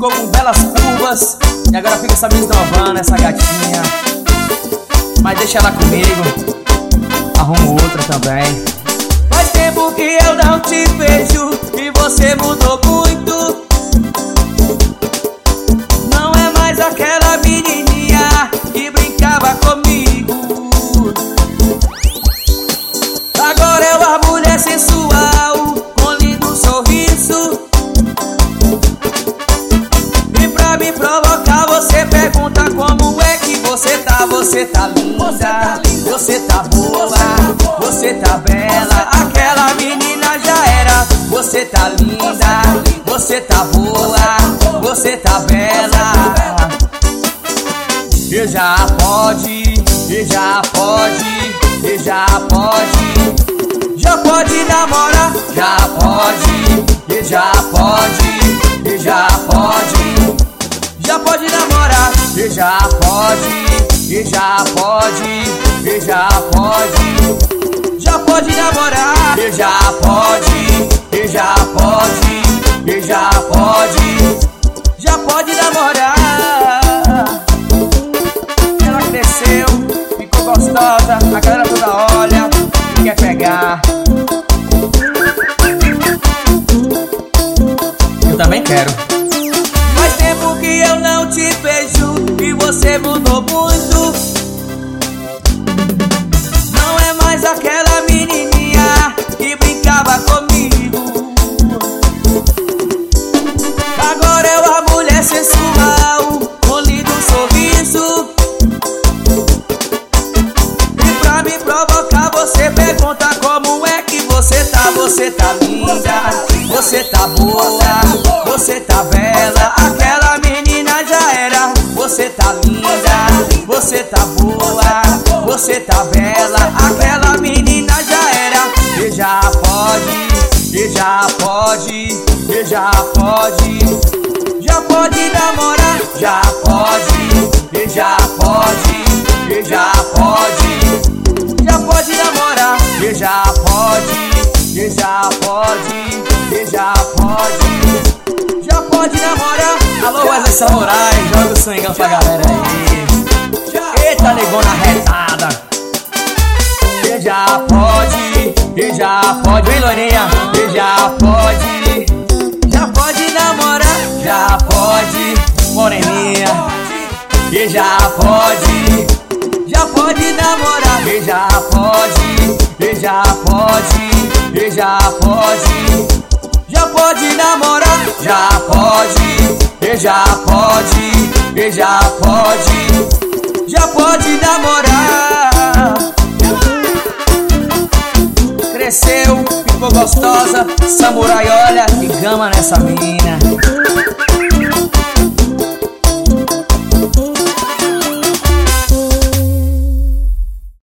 ficou com belas curvas. E agora fica essa desnovando, essa gatinha. Mas deixa ela comigo, arrumo outra também. Faz tempo que eu não te vejo e você mudou muito. Não é mais aquela menininha que brincava comigo. Agora é uma mulher sensual, com lindo sorriso. E pra me provocar você pergunta como é que você tá. Você tá linda, você tá boa, você tá bela. Aquela menina já era. Você tá linda, você tá boa, você tá bela. E já pode, e já pode, e já pode. Já pode namorar, já pode, e já pode, e já pode. Já pode namorar, e já pode, e já pode, e já pode. Já pode namorar, e já pode, e já pode, e já pode. Já pode namorar. Ela cresceu, ficou gostosa, a galera toda olha e quer pegar. Eu também quero. Faz tempo que eu não te vejo e você mudou muito. Não é mais aquela menininha que brincava comigo. Agora é uma mulher sensual, com lindo sorriso. E pra me provocar você pergunta como é que você tá. Você tá linda, você tá boa, você tá bela. Aquela menina já era. Você tá linda, você tá boa, você tá bela. Aquela menina já era. E já pode, e já pode, e já pode. Já pode namorar, já pode, e já pode, e já pode. Já pode namorar, e já pode, e já pode, e já pode. Já pode namorar. Alô, Wesley Samurai, joga o swingão pra galera aí. Eita, negona retada. E já pode, e já pode. Vem, loirinha. E já pode namorar. Já pode, moreninha. E já pode namorar. E já pode, e já pode, e já pode. Já pode namorar, já pode, e já pode, e já pode. Já pode namorar. Cresceu, ficou gostosa. Samurai olha e gama nessa mina.